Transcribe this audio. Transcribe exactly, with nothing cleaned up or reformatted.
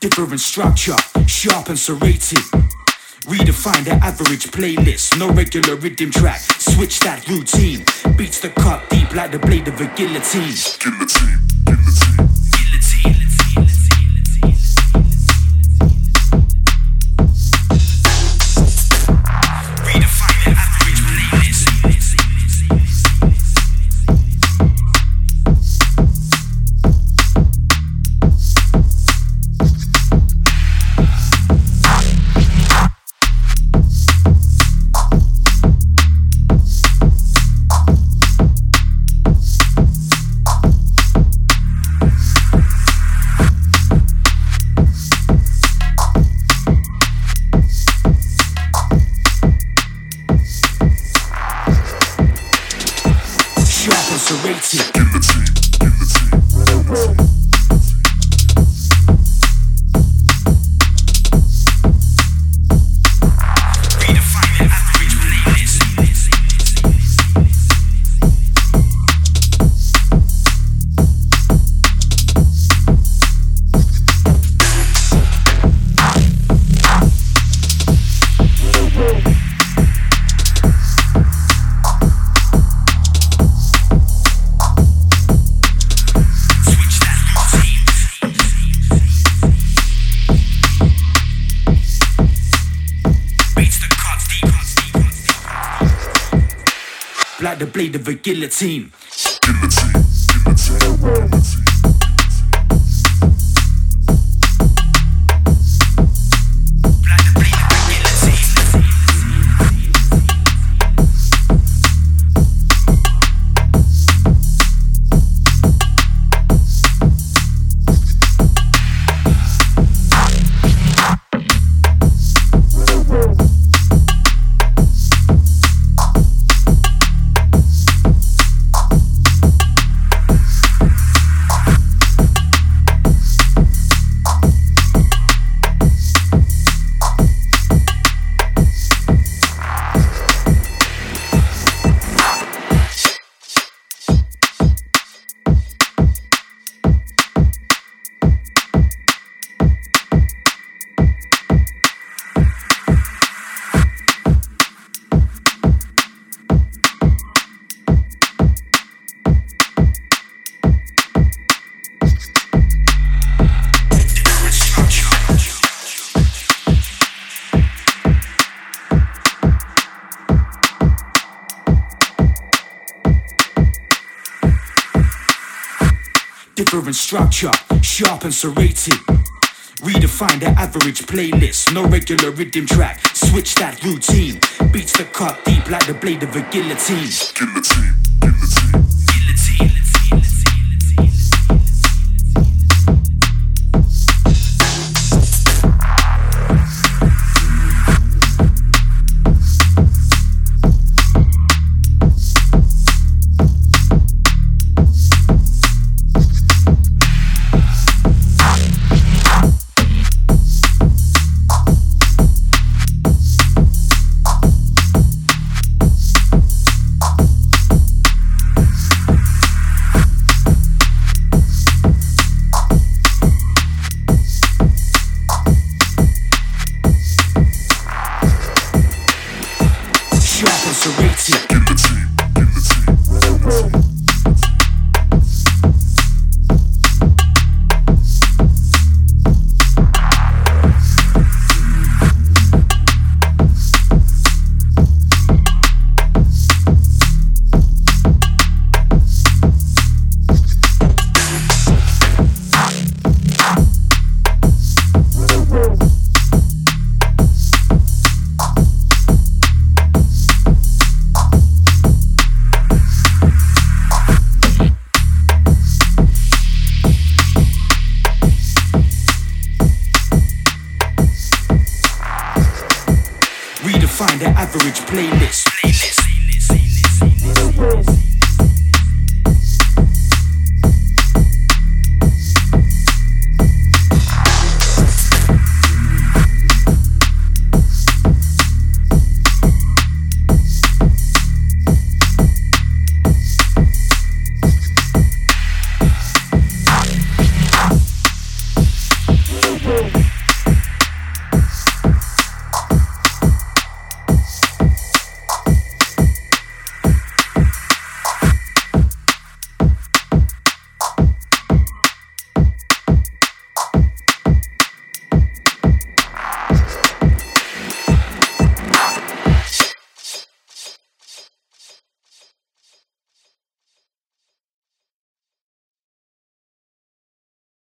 different structure, sharp and serrated. Redefine the average playlist, no regular rhythm track. Switch that routine. Beats the cut deep like the blade of a guillotine. Guillotine, guillotine, guillotine. Serrated. Guillotine, guillotine. Like the blade of a guillotine. Guillotine, guillotine. Different structure, sharp and serrated. Redefine the average playlist, no regular rhythm track. Switch that routine. Beats the cut deep like the blade of a guillotine. Guillotine, guillotine, guillotine. Serrated. Guillotine, guillotine. Redefine the average playlist. playlist.